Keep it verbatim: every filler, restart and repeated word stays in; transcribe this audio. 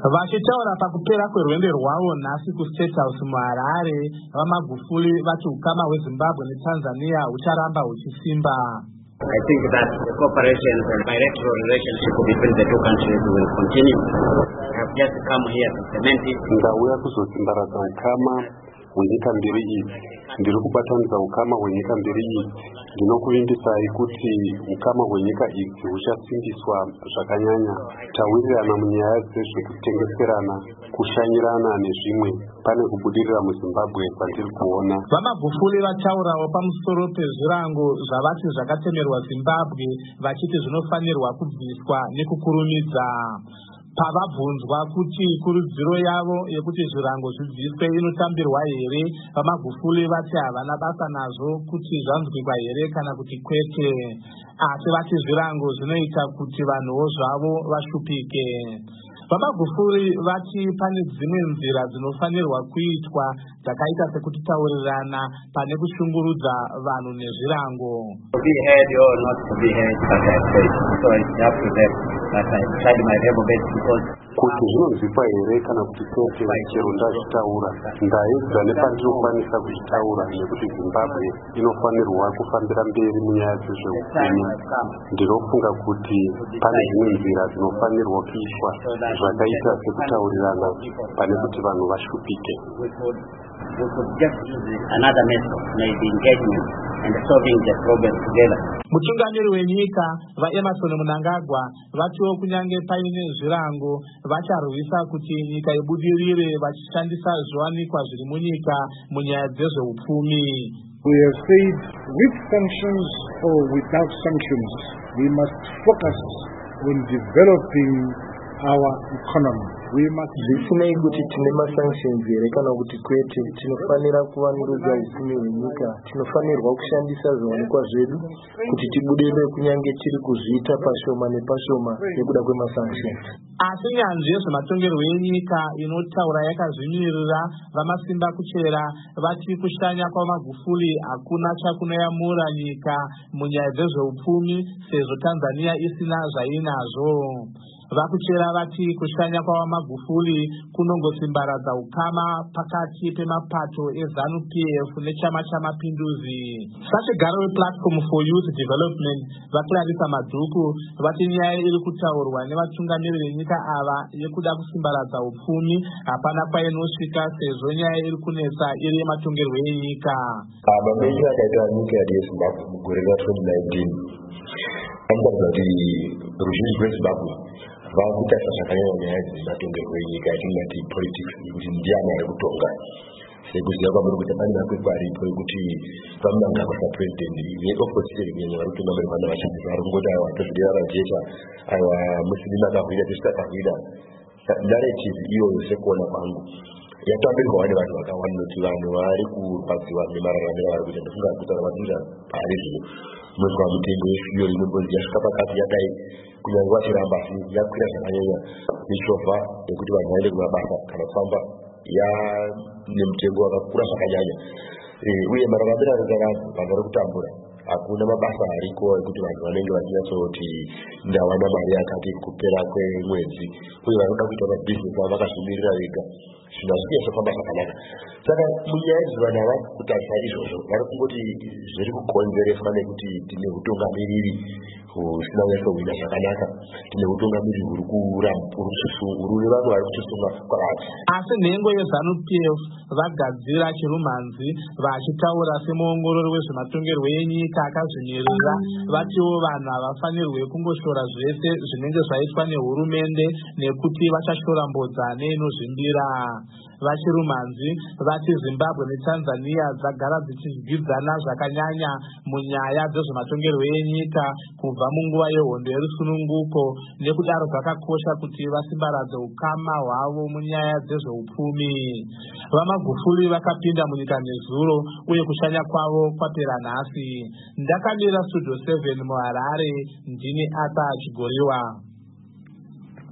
Vachitaura pakupera kwerwendo rwavo nhasi kuState House muHarare, vaMagufuli vati ukama hweZimbabwe neTanzania hucharamba huchisimba. I think that the cooperation and bilateral relationship between the two countries will continue. I have just come here to cement it. Ndauya kuzosimbaradza ukama hwenyika mbiri idzi. Ndiri kubatanidza ukama hwenyika mbiri idzi. Ndinokuvimbisai kuti ukama hwenyika idzi huchasimbiswa zvakanyanya. Tawirirana munyaya dzezvekutengeserana, kushanyirana nezvimwe. Pane kubudirira muZimbabwe kwandiri kuona. VaMagufuli vataurawo pamusoro pezvirango zvavati zvakatemerwa Zimbabwe, vachiti zvinofanirwa kubviswa nekukurumidza. Pavabvunzwa kuti kurudziro yavo yekuti zvirango zvibviswe inotambirwa here, VaMagufuli vati havana basa nazvo kuti zvanzwikwa here kana kuti kwete, asi vati zvirango zvinoita kuti vanhuwo zvavo vashupike. VaMagufuli vati pane dzimwe nzira dzinofanirwa kuitwa dzakaita sekutitaurirana pane kushungurudza vanhu nezvirango. To be heard or not to be heard, but I say, so it's up to them. But I tried my level best because kuti zvinonzwikwa here kana kuti kwete, chero ndazvitaura ndaedza nepandinokwanisa kuchitaura, nekuti Zimbabwe inofanirwa kufambira mberi munyaya dzezveupfumi. Ndinofunga kuti pane dzimwe nzira dzinofanirwa kuitwa zvakaita sekutaurirana pane kuti vanhu vashupike. We could just use another method, maybe engagement and solving the problem together. Mutungamiri wenyika vaEmerson Mnangagwa vatiwo kunyange paine zvirango vacharwisa kuti nyika ibudirire vachishandisa zviwanikwa zviri munyika munyaya dzezveupfumi. We have said with sanctions or without sanctions, we must focus on developing our economy. Zvisinei kuti tine masanctions here kana kuti kwete, tinofanira kuvanurudza upfumi hwenyika. Tinofanirwa kushandisa zviwanikwa zvedu kuti tibudirire kunyange tiri kuzviita pashoma nepashoma nekuda kwemasanctions. Asi nyanzvi yezvematongerwo enyika inotaura yakazvimirira vamasimba kuchera vati kushanya kwaMagufuli hakuna chakunoyamura nyika munyaya dzezveupfumi sezvo Tanzania isina zvainazvo. Vakuchera vati kushanya kwaMagufuli kunongosimbaradza ukama pakati pemapato eZANU-P F nechama chaMapinduzi. Sachigaro wePlatform for Youth Development vaClarissa Madhuku vati nyaya iri kutaurwa nevatungamiri venyika ava yekuda kusimbaradza upfumi hapana kwainosvika sezvo nyaya iri kunetsa iri yematongerwo enyika. Mamenyika akaita nyika yeZimbabwe mugore ra-twenty nineteen anotaridza kuti ruzhinji rweZimbabwe vakuita zvakanyanya nyaya dzematongerwo enyika yatingati politics, kuti ndiani ari kutonga. Sekuziva kwamuri kuti pane makwekwe aripo ekuti vaMnangagwa sapresident veopposition kunyanya vari kutungamira vana vachinzi vari kungoti aiwa president Rajeta, aiwa Muslim akahwina tesita akahwina. Narrative iyoyo sekuona kwangu yatambirwa nevanhu vakawanda, kuti vanhu vari kurwadziwa nemararamiro avari kuita. Ndofunga kuti vanoita pari zvino munozwa mitengo yefuel inongozi yasvika pakati yadai kunyange vachiramba asi yakwira zvakanyanya. Michovha yekuti vanhu vaende kumabasa kana kufamba yanemutengo wakakura zvakanyanya, uye mararamiro anoita vanhu vanhu vari kutambura. Hakuna mabasa ariko ekuti vanhu vanenge vachinyatsoti ndawana mari yakati kupera kwemwedzi, uye vanoda kuita mabhizinesi avo vakazvimirira vega. Zvinhu hazvisi zvafamba zvakanaka. Saka munyaya idzi vanhu havasi kutarisa izvozvo, vari kungoti zviri kukonzereswa nekuti tine utungamiriri husina kunyatsohwina zvakanaka, tine utungamiriri huri kurune vanhu vari kutisunga kwakati. Asi nhengo yeZANU-P F vagadzira chirumhanzi vachitaura semuongorori wezvematongerwo enyika akazvimirira vatiwo vanhu havafanirwe kungoshora zvese zvinenge zvaitwa nehurumende nekuti vachashora mbodzane inozvimbira. Vachirumanzi vati Zimbabwe neTanzania dzagara dzichizvidzana zvakanyanya munyaya dzezvematongerwo enyika kubva munguva yehondo yerusununguko, nekudaro zvakakosha kuti vasimbaradze ukama hwavo munyaya dzezveupfumi. VaMagufuli vakapinda munyika nezuro uye kushanya kwavo kwapera nhasi. Ndakamira Studio seven muHarare, ndini Arthur Chigoriwa.